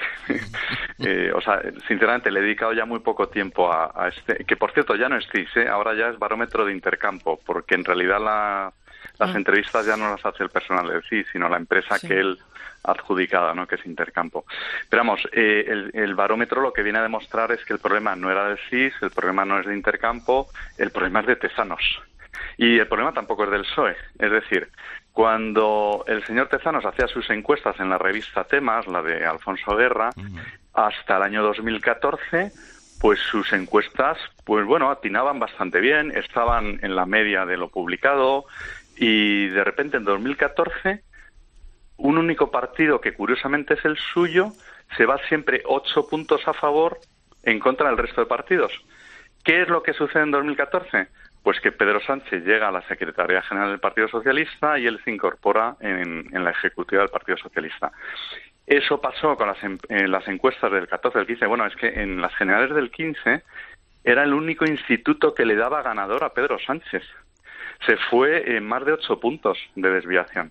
eh, o sea, sinceramente le he dedicado ya muy poco tiempo a, a este, que por cierto ya no es C I S, ¿eh? Ahora ya es barómetro de intercampo, porque en realidad la, las ah. entrevistas ya no las hace el personal del C I S, sino la empresa sí. que él adjudicada, ¿no?, que es Intercampo. Pero vamos, eh, el, el barómetro lo que viene a demostrar es que el problema no era del C I S, el problema no es de Intercampo, el problema es de Tezanos. Y el problema tampoco es del P S O E. Es decir, cuando el señor Tezanos hacía sus encuestas en la revista Temas, la de Alfonso Guerra, uh-huh. hasta el año dos mil catorce, pues sus encuestas, pues bueno, atinaban bastante bien, estaban en la media de lo publicado, y de repente en dos mil catorce... un único partido, que curiosamente es el suyo, se va siempre ocho puntos a favor en contra del resto de partidos. ¿Qué es lo que sucede en dos mil catorce? Pues que Pedro Sánchez llega a la Secretaría General del Partido Socialista y él se incorpora en, en la ejecutiva del Partido Socialista. Eso pasó con las, en, en las encuestas del catorce, del quince. Bueno, es que en las generales del quince era el único instituto que le daba ganador a Pedro Sánchez. Se fue en más de ocho puntos de desviación.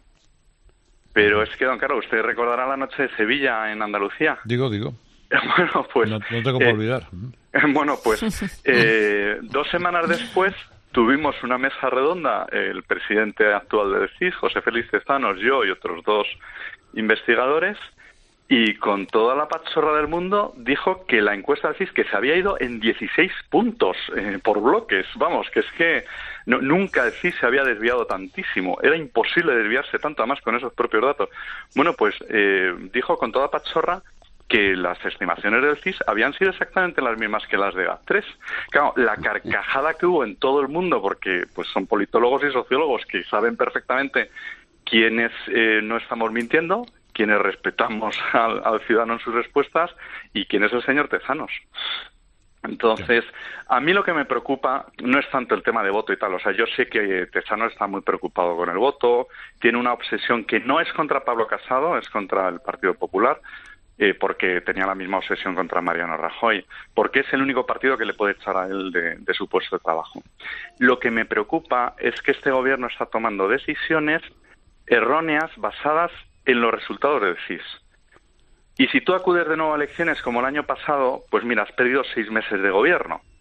Pero es que, don Carlos, usted recordará la noche de Sevilla en Andalucía. Digo, digo. Bueno, pues... No, no tengo por eh, olvidar. Bueno, pues eh, dos semanas después tuvimos una mesa redonda, el presidente actual del C I S, José Félix Tezanos, yo y otros dos investigadores, y con toda la pachorra del mundo dijo que la encuesta del C I S, que se había ido en dieciséis puntos eh, por bloques. Vamos, que es que no, nunca el C I S se había desviado tantísimo. Era imposible desviarse tanto, además con esos propios datos. Bueno, pues eh, dijo con toda pachorra que las estimaciones del C I S habían sido exactamente las mismas que las de GAT tres. Claro, la carcajada que hubo en todo el mundo, porque pues son politólogos y sociólogos que saben perfectamente quiénes eh, no estamos mintiendo, quienes respetamos al, al ciudadano en sus respuestas y quién es el señor Tezanos. Entonces, a mí lo que me preocupa no es tanto el tema de voto y tal. O sea, yo sé que Tezanos está muy preocupado con el voto, tiene una obsesión que no es contra Pablo Casado, es contra el Partido Popular, eh, porque tenía la misma obsesión contra Mariano Rajoy, porque es el único partido que le puede echar a él de, de su puesto de trabajo. Lo que me preocupa es que este gobierno está tomando decisiones erróneas basadas en los resultados del C I S. Y si tú acudes de nuevo a elecciones como el año pasado, pues mira, has perdido seis meses de gobierno.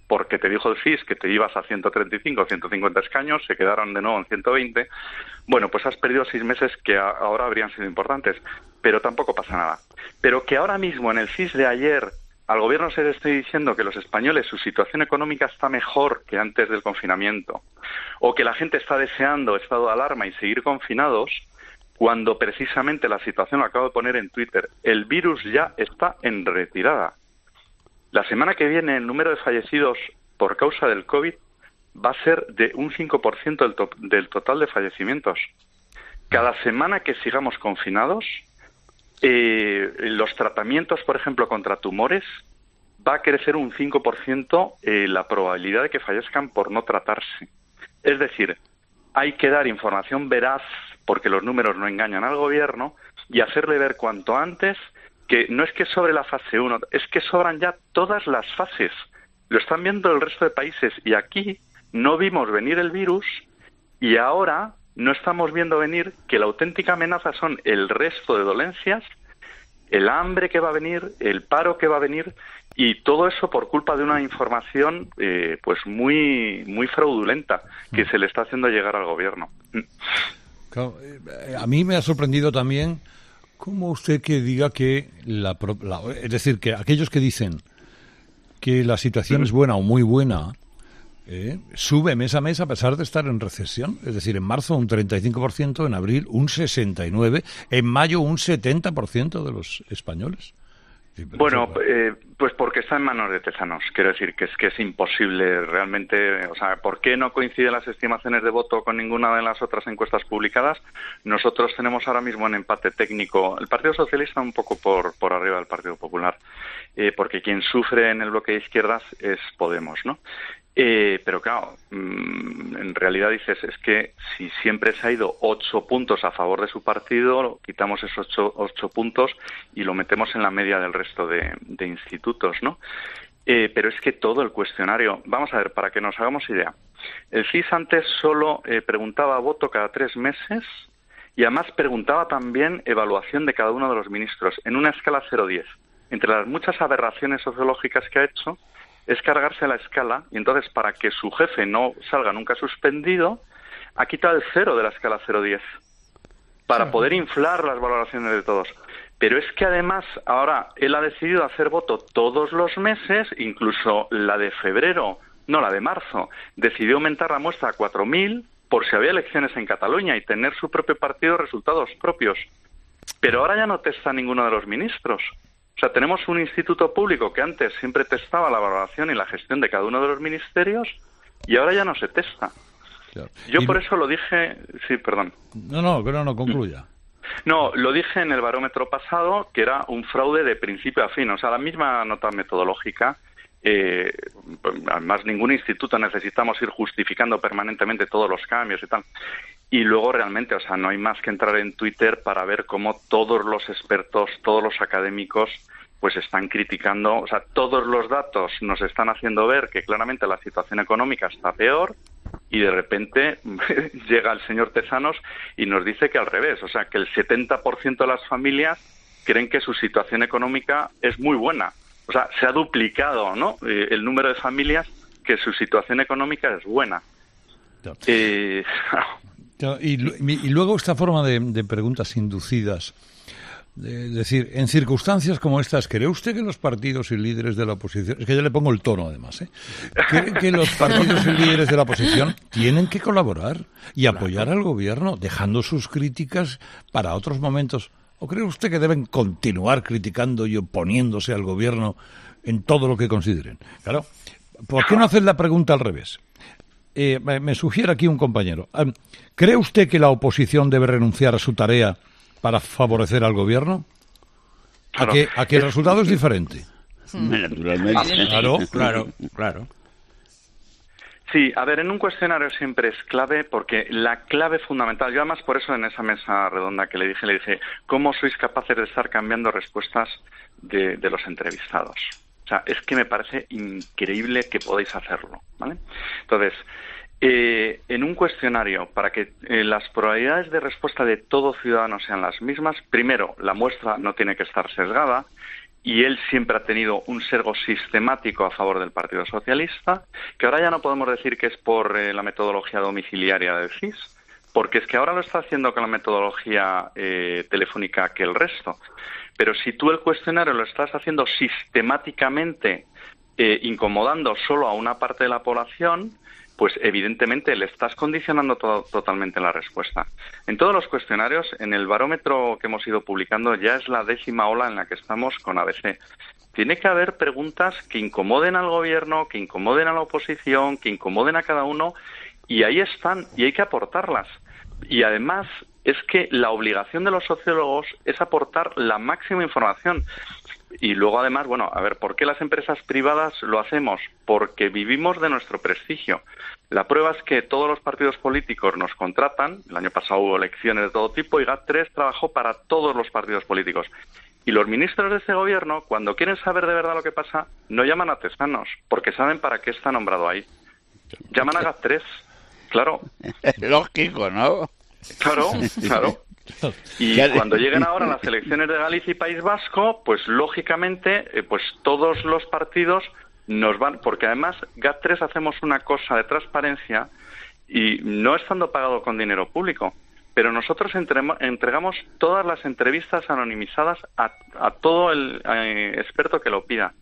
porque te dijo el C I S que te ibas a ciento treinta y cinco o ciento cincuenta escaños, se quedaron de nuevo en ciento veinte, bueno, pues has perdido seis meses que a, ahora habrían sido importantes, pero tampoco pasa nada. Pero que ahora mismo en el C I S de ayer al gobierno se le esté diciendo que los españoles, su situación económica está mejor que antes del confinamiento, o que la gente está deseando estado de alarma y seguir confinados, cuando precisamente la situación, lo acabo de poner en Twitter, el virus ya está en retirada. La semana que viene el número de fallecidos por causa del COVID va a ser de un cinco por ciento del, to- del total de fallecimientos. Cada semana que sigamos confinados, eh, los tratamientos, por ejemplo, contra tumores, va a crecer un cinco por ciento eh, la probabilidad de que fallezcan por no tratarse. Es decir, hay que dar información veraz, porque los números no engañan al gobierno, y hacerle ver cuanto antes que no es que sobre la fase uno, es que sobran ya todas las fases. Lo están viendo el resto de países, y aquí no vimos venir el virus, y ahora no estamos viendo venir que la auténtica amenaza son el resto de dolencias, el hambre que va a venir, el paro que va a venir, y todo eso por culpa de una información eh, pues muy muy fraudulenta que se le está haciendo llegar al gobierno. Claro, a mí me ha sorprendido también cómo usted que diga que la, la es decir, que aquellos que dicen que la situación es buena o muy buena, Eh, sube mes a mes a pesar de estar en recesión. Es decir, en marzo un treinta y cinco por ciento, en abril un sesenta y nueve por ciento, en mayo un setenta por ciento de los españoles. Sí, bueno, eh, pues porque está en manos de Tezanos. Quiero decir que es que es imposible realmente. O sea, ¿por qué no coinciden las estimaciones de voto con ninguna de las otras encuestas publicadas? Nosotros tenemos ahora mismo en empate técnico el Partido Socialista un poco por, por arriba del Partido Popular, eh, porque quien sufre en el bloque de izquierdas es Podemos, ¿no? Eh, pero claro, mmm, en realidad dices, es que si siempre se ha ido ocho puntos a favor de su partido, quitamos esos ocho, ocho puntos y lo metemos en la media del resto de, de institutos, ¿no? Eh, pero es que todo el cuestionario, vamos a ver, para que nos hagamos idea, el C I S antes solo eh, preguntaba voto cada tres meses y además preguntaba también evaluación de cada uno de los ministros en una escala cero a diez. Entre las muchas aberraciones sociológicas que ha hecho, es cargarse la escala, y entonces para que su jefe no salga nunca suspendido, ha quitado el cero de la escala cero a diez para poder inflar las valoraciones de todos. Pero es que además ahora él ha decidido hacer voto todos los meses, incluso la de febrero, no, la de marzo, decidió aumentar la muestra a cuatro mil por si había elecciones en Cataluña y tener su propio partido resultados propios. Pero ahora ya no testa ninguno de los ministros. O sea, tenemos un instituto público que antes siempre testaba la valoración y la gestión de cada uno de los ministerios y ahora ya no se testa. Claro. Yo y... por eso lo dije... Sí, perdón. No, no, no, no concluya. No, lo dije en el barómetro pasado, que era un fraude de principio a fin. O sea, la misma nota metodológica. Eh, además, ningún instituto necesitamos ir justificando permanentemente todos los cambios y tal. Y luego realmente, o sea, no hay más que entrar en Twitter para ver cómo todos los expertos, todos los académicos, pues están criticando, o sea, todos los datos nos están haciendo ver que claramente la situación económica está peor y de repente llega el señor Tezanos y nos dice que al revés, o sea, que el setenta por ciento de las familias creen que su situación económica es muy buena. O sea, se ha duplicado, ¿no?, eh, el número de familias que su situación económica es buena. Eh... Y, y luego esta forma de, de preguntas inducidas, es decir, en circunstancias como estas, ¿cree usted que los partidos y líderes de la oposición, es que yo le pongo el tono además, ¿eh? ¿Cree que los partidos y líderes de la oposición tienen que colaborar y apoyar al gobierno, dejando sus críticas para otros momentos? ¿O cree usted que deben continuar criticando y oponiéndose al gobierno en todo lo que consideren? Claro, ¿por qué no hacer la pregunta al revés? Eh, me sugiere aquí un compañero. ¿Cree usted que la oposición debe renunciar a su tarea para favorecer al gobierno? ¿A que, a que el resultado es diferente? Naturalmente. Claro, claro, claro. Sí, a ver, en un cuestionario siempre es clave porque la clave fundamental, yo además por eso en esa mesa redonda que le dije, le dije, ¿cómo sois capaces de estar cambiando respuestas de, de los entrevistados? O sea, es que me parece increíble que podáis hacerlo, ¿vale? Entonces, eh, en un cuestionario, para que eh, las probabilidades de respuesta de todo ciudadano sean las mismas, primero, la muestra no tiene que estar sesgada y él siempre ha tenido un sesgo sistemático a favor del Partido Socialista, que ahora ya no podemos decir que es por eh, la metodología domiciliaria del C I S, porque es que ahora lo está haciendo con la metodología eh, telefónica que el resto. Pero si tú el cuestionario lo estás haciendo sistemáticamente, eh, incomodando solo a una parte de la población, pues evidentemente le estás condicionando todo, totalmente la respuesta. En todos los cuestionarios, en el barómetro que hemos ido publicando, ya es la décima ola en la que estamos con A B C. Tiene que haber preguntas que incomoden al gobierno, que incomoden a la oposición, que incomoden a cada uno, y ahí están, y hay que aportarlas. Y además es que la obligación de los sociólogos es aportar la máxima información. Y luego, además, bueno, a ver, ¿por qué las empresas privadas lo hacemos? Porque vivimos de nuestro prestigio. La prueba es que todos los partidos políticos nos contratan. El año pasado hubo elecciones de todo tipo y G A T tres trabajó para todos los partidos políticos. Y los ministros de ese gobierno, cuando quieren saber de verdad lo que pasa, no llaman a Tezanos, porque saben para qué está nombrado ahí. Llaman a G A T tres, claro. Lógico, ¿no? Claro, claro. Y cuando lleguen ahora las elecciones de Galicia y País Vasco, pues lógicamente, eh, pues todos los partidos nos van, porque además G A T tres hacemos una cosa de transparencia y no estando pagado con dinero público, pero nosotros entre, entregamos todas las entrevistas anonimizadas a, a todo el eh, experto que lo pida.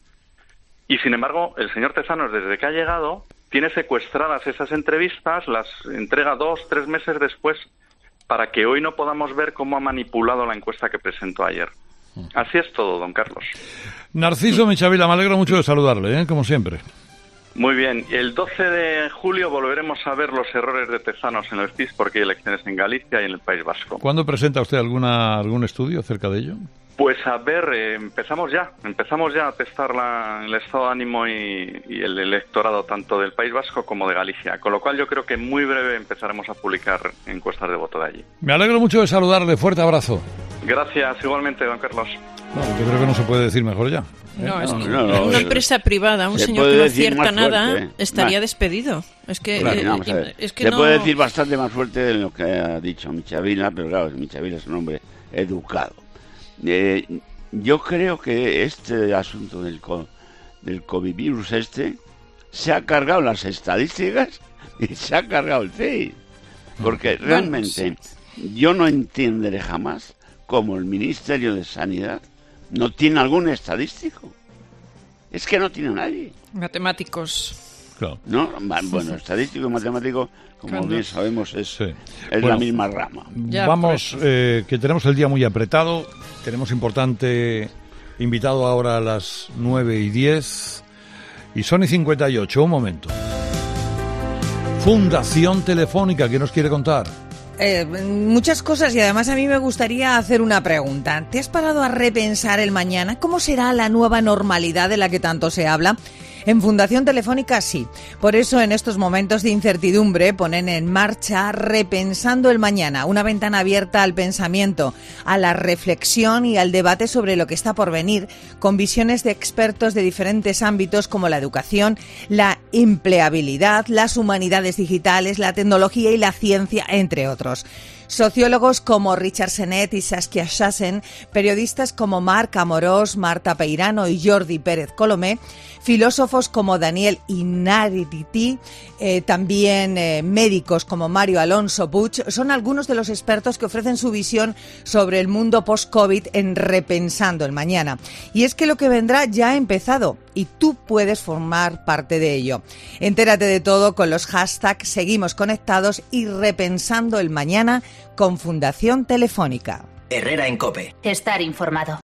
Y sin embargo, el señor Tezanos, desde que ha llegado, tiene secuestradas esas entrevistas, las entrega dos, tres meses después, para que hoy no podamos ver cómo ha manipulado la encuesta que presentó ayer. Así es todo, don Carlos. Narciso Michavila, me alegro mucho de saludarle, ¿eh? Como siempre. Muy bien. El doce de julio volveremos a ver los errores de Tezanos en el C I S porque hay elecciones en Galicia y en el País Vasco. ¿Cuándo presenta usted alguna algún estudio acerca de ello? Pues a ver, eh, empezamos ya, empezamos ya a testar la, el estado de ánimo y, y el electorado tanto del País Vasco como de Galicia, con lo cual yo creo que en muy breve empezaremos a publicar encuestas de voto de allí. Me alegro mucho de saludarle, fuerte abrazo. Gracias, igualmente, don Carlos. No, yo creo que no se puede decir mejor ya. ¿eh? No, es que no, no, una no, empresa privada, un señor que no acierta nada, fuerte, estaría más despedido. Es que, claro, eh, vamos a ver. es que se no... puede decir bastante más fuerte de lo que ha dicho Michavila, pero claro, Michavila es un hombre educado. Eh, yo creo que este asunto del, co del COVID virus este se ha cargado las estadísticas y se ha cargado el C I S. Porque realmente bueno, sí. yo no entenderé jamás cómo el Ministerio de Sanidad no tiene algún estadístico. Es que no tiene nadie. Matemáticos. Claro. No, bueno, estadístico y matemático, como Cuando... bien sabemos, es, sí. es bueno, la misma rama. Ya, vamos, eh, que tenemos el día muy apretado. Tenemos importante invitado ahora a las nueve y diez. Y son y cincuenta y ocho, un momento. Fundación Telefónica, ¿qué nos quiere contar? Eh, muchas cosas, y además a mí me gustaría hacer una pregunta. ¿Te has parado a repensar el mañana? ¿Cómo será la nueva normalidad de la que tanto se habla? En Fundación Telefónica sí. Por eso en estos momentos de incertidumbre ponen en marcha Repensando el Mañana, una ventana abierta al pensamiento, a la reflexión y al debate sobre lo que está por venir, con visiones de expertos de diferentes ámbitos como la educación, la empleabilidad, las humanidades digitales, la tecnología y la ciencia, entre otros. Sociólogos como Richard Sennett y Saskia Sassen, periodistas como Marc Amorós, Marta Peirano y Jordi Pérez Colomé, filósofos como Daniel Inarritu, eh, también eh, médicos como Mario Alonso Puig, son algunos de los expertos que ofrecen su visión sobre el mundo post-COVID en Repensando el Mañana. Y es que lo que vendrá ya ha empezado y tú puedes formar parte de ello. Entérate de todo con los hashtags Seguimos Conectados y Repensando el Mañana con Fundación Telefónica. Herrera en COPE. Estar informado.